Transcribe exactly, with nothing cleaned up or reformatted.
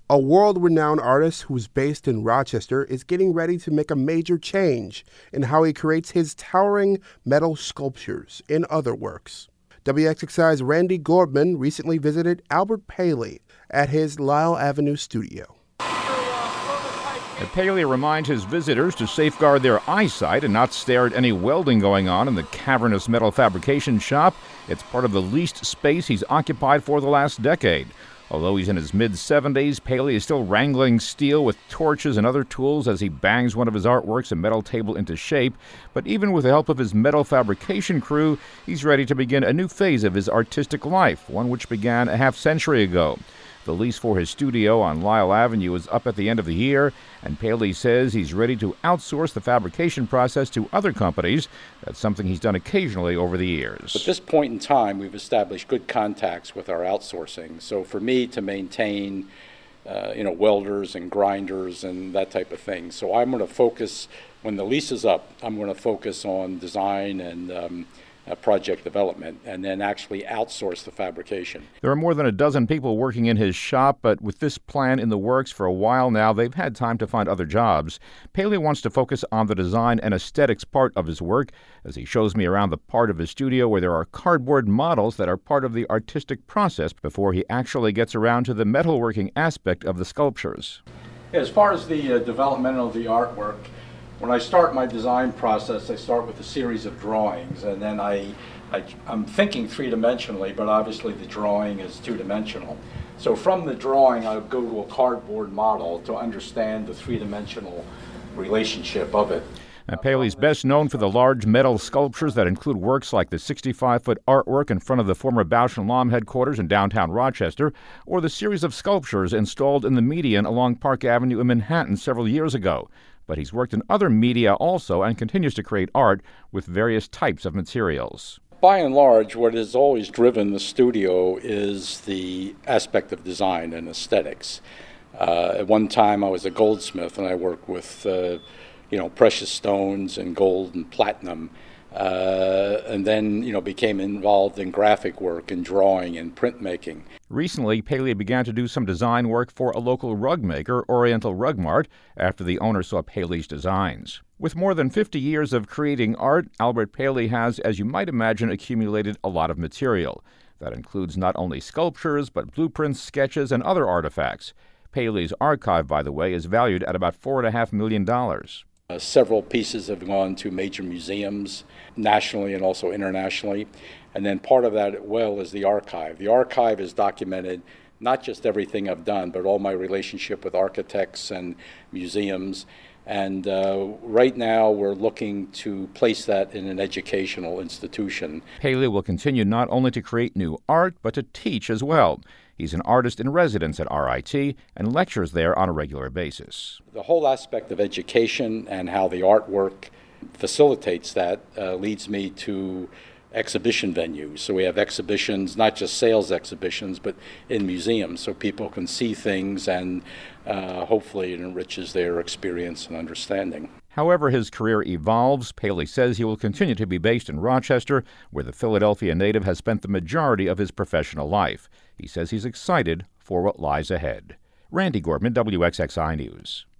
A world-renowned artist who's based in Rochester is getting ready to make a major change in how he creates his towering metal sculptures in other works. W X X I's Randy Gordman recently visited Albert Paley at his Lyell Avenue studio. Paley reminds his visitors to safeguard their eyesight and not stare at any welding going on in the cavernous metal fabrication shop. It's part of the leased space he's occupied for the last decade. Although he's in his mid-seventies, Paley is still wrangling steel with torches and other tools as he bangs one of his artworks, a metal table, into shape. But even with the help of his metal fabrication crew, he's ready to begin a new phase of his artistic life, one which began a half-century ago. The lease for his studio on Lyell Avenue is up at the end of the year, and Paley says he's ready to outsource the fabrication process to other companies. That's something he's done occasionally over the years. At this point in time, we've established good contacts with our outsourcing. So for me to maintain, uh, you know, welders and grinders and that type of thing. So I'm going to focus, when the lease is up, I'm going to focus on design and um, Uh, project development, and then actually outsource the fabrication. There are more than a dozen people working in his shop, but with this plan in the works for a while now, they've had time to find other jobs. Paley wants to focus on the design and aesthetics part of his work, as he shows me around the part of his studio where there are cardboard models that are part of the artistic process before he actually gets around to the metalworking aspect of the sculptures. As far as the uh, development of the artwork, when I start my design process, I start with a series of drawings, and then I, I, I'm thinking three-dimensionally, but obviously the drawing is two-dimensional. So from the drawing, I'll go to a cardboard model to understand the three-dimensional relationship of it. Now, Paley's best known for the large metal sculptures that include works like the sixty-five foot artwork in front of the former Bausch and Lomb headquarters in downtown Rochester, or the series of sculptures installed in the median along Park Avenue in Manhattan several years ago. But he's worked in other media also and continues to create art with various types of materials. By and large, what has always driven the studio is the aspect of design and aesthetics. Uh, at one time, I was a goldsmith, and I worked with uh, you know, precious stones and gold and platinum, uh, and then, you know, became involved in graphic work and drawing and printmaking. Recently, Paley began to do some design work for a local rug maker, Oriental Rug Mart, after the owner saw Paley's designs. With more than fifty years of creating art, Albert Paley has, as you might imagine, accumulated a lot of material. That includes not only sculptures, but blueprints, sketches, and other artifacts. Paley's archive, by the way, is valued at about four point five million dollars. Uh, several pieces have gone to major museums, nationally and also internationally. And then part of that, well, is the archive. The archive is documented not just everything I've done, but all my relationship with architects and museums. And uh, right now, we're looking to place that in an educational institution. Paley will continue not only to create new art, but to teach as well. He's an artist in residence at R I T and lectures there on a regular basis. The whole aspect of education and how the artwork facilitates that uh, leads me to exhibition venues. So we have exhibitions, not just sales exhibitions, but in museums, so people can see things, and uh, hopefully it enriches their experience and understanding. However his career evolves, Paley says he will continue to be based in Rochester, where the Philadelphia native has spent the majority of his professional life. He says he's excited for what lies ahead. Randy Gordman, W X X I News.